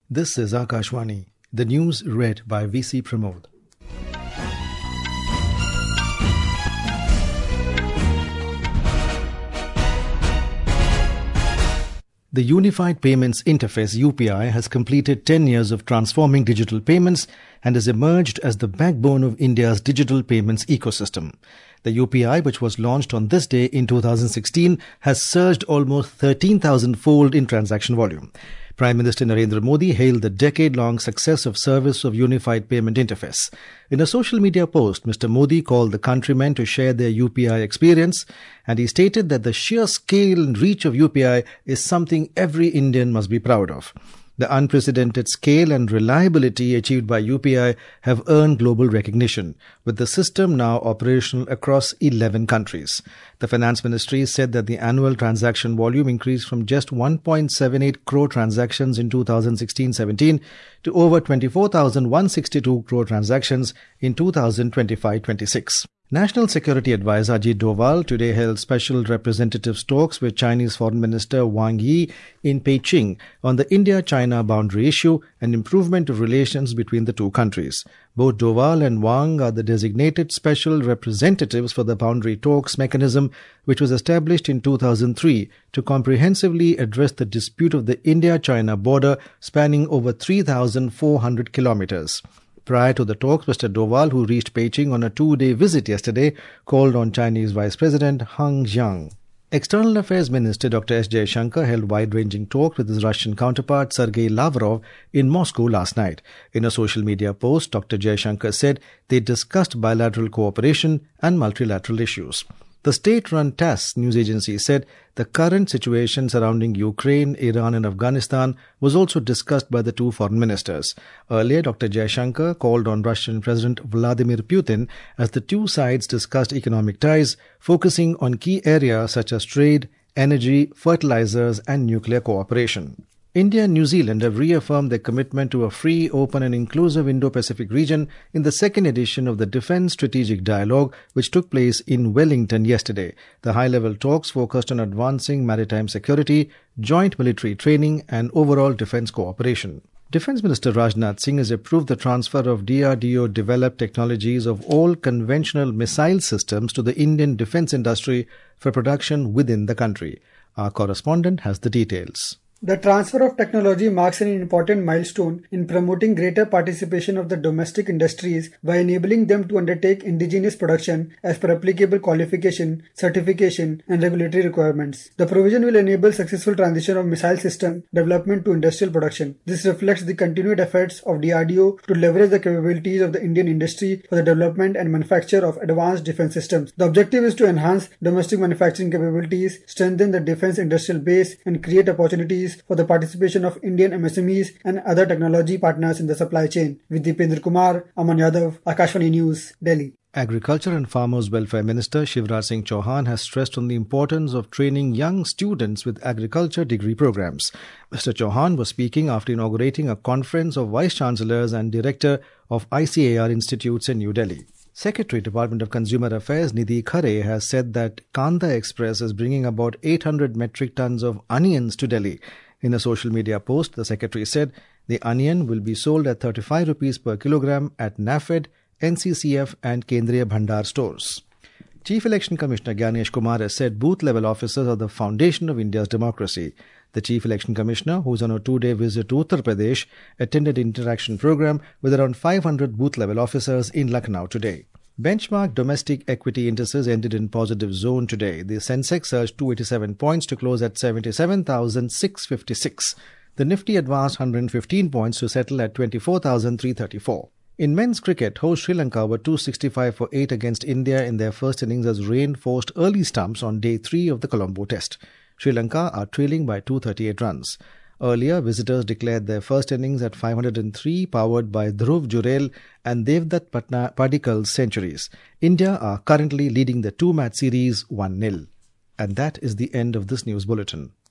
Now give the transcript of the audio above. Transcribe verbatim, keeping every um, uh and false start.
This is Akashvani. The news read by V C Pramod. The Unified Payments Interface U P I has completed ten years of transforming digital payments and has emerged as the backbone of India's digital payments ecosystem. The U P I, which was launched on this day in two thousand sixteen, has surged almost thirteen thousand fold in transaction volume. Prime Minister Narendra Modi hailed the decade-long success of service of Unified Payment Interface. In a social media post, Mister Modi called the countrymen to share their U P I experience, and he stated that the sheer scale and reach of U P I is something every Indian must be proud of. The unprecedented scale and reliability achieved by U P I have earned global recognition, with the system now operational across eleven countries. The Finance Ministry said that the annual transaction volume increased from just one point seven eight crore transactions in two thousand sixteen seventeen to over twenty-four thousand one hundred sixty-two crore transactions in two thousand twenty-five twenty-six. National Security Advisor Ajit Doval today held special representatives talks with Chinese Foreign Minister Wang Yi in Beijing on the India-China boundary issue and improvement of relations between the two countries. Both Doval and Wang are the designated special representatives for the boundary talks mechanism, which was established in two thousand three to comprehensively address the dispute of the India-China border spanning over three thousand four hundred kilometers. Prior to the talks, Mister Doval, who reached Beijing on a two-day visit yesterday, called on Chinese Vice President Heng Jiang. External Affairs Minister Doctor S. Jaishankar held wide-ranging talks with his Russian counterpart Sergei Lavrov in Moscow last night. In a social media post, Doctor Jaishankar said they discussed bilateral cooperation and multilateral issues. The state-run TASS news agency said the current situation surrounding Ukraine, Iran and Afghanistan was also discussed by the two foreign ministers. Earlier, Doctor Jaishankar called on Russian President Vladimir Putin as the two sides discussed economic ties, focusing on key areas such as trade, energy, fertilizers and nuclear cooperation. India and New Zealand have reaffirmed their commitment to a free, open and inclusive Indo-Pacific region in the second edition of the Defence Strategic Dialogue, which took place in Wellington yesterday. The high-level talks focused on advancing maritime security, joint military training and overall defence cooperation. Defence Minister Rajnath Singh has approved the transfer of D R D O-developed technologies of all conventional missile systems to the Indian defence industry for production within the country. Our correspondent has the details. The transfer of technology marks an important milestone in promoting greater participation of the domestic industries by enabling them to undertake indigenous production as per applicable qualification, certification and regulatory requirements. The provision will enable successful transition of missile system development to industrial production. This reflects the continued efforts of D R D O to leverage the capabilities of the Indian industry for the development and manufacture of advanced defense systems. The objective is to enhance domestic manufacturing capabilities, strengthen the defense industrial base and create opportunities for the participation of Indian M S M Es and other technology partners in the supply chain. With Deependra Kumar, Aman Yadav, Akashvani News, Delhi. Agriculture and Farmers Welfare Minister Shivraj Singh Chauhan has stressed on the importance of training young students with agriculture degree programs. Mister Chauhan was speaking after inaugurating a conference of Vice Chancellors and Director of I C A R institutes in New Delhi. Secretary, Department of Consumer Affairs Nidhi Khare has said that Kanda Express is bringing about eight hundred metric tons of onions to Delhi. In a social media post, the Secretary said the onion will be sold at thirty-five rupees per kilogram at NAFED, N C C F and Kendriya Bhandar stores. Chief Election Commissioner Gyanesh Kumar has said booth-level officers are the foundation of India's democracy. The Chief Election Commissioner, who is on a two-day visit to Uttar Pradesh, attended an interaction program with around five hundred booth-level officers in Lucknow today. Benchmark domestic equity indices ended in positive zone today. The Sensex surged two hundred eighty-seven points to close at seventy-seven thousand six hundred fifty-six. The Nifty advanced one hundred fifteen points to settle at twenty-four thousand three hundred thirty-four. In men's cricket, host Sri Lanka were two hundred sixty-five for eight against India in their first innings as rain forced early stumps on day three of the Colombo Test. Sri Lanka are trailing by two hundred thirty-eight runs. Earlier, visitors declared their first innings at five hundred three, powered by Dhruv Jurel and Devdutt Padikal's centuries. India are currently leading the two-match series one nil. And that is the end of this news bulletin.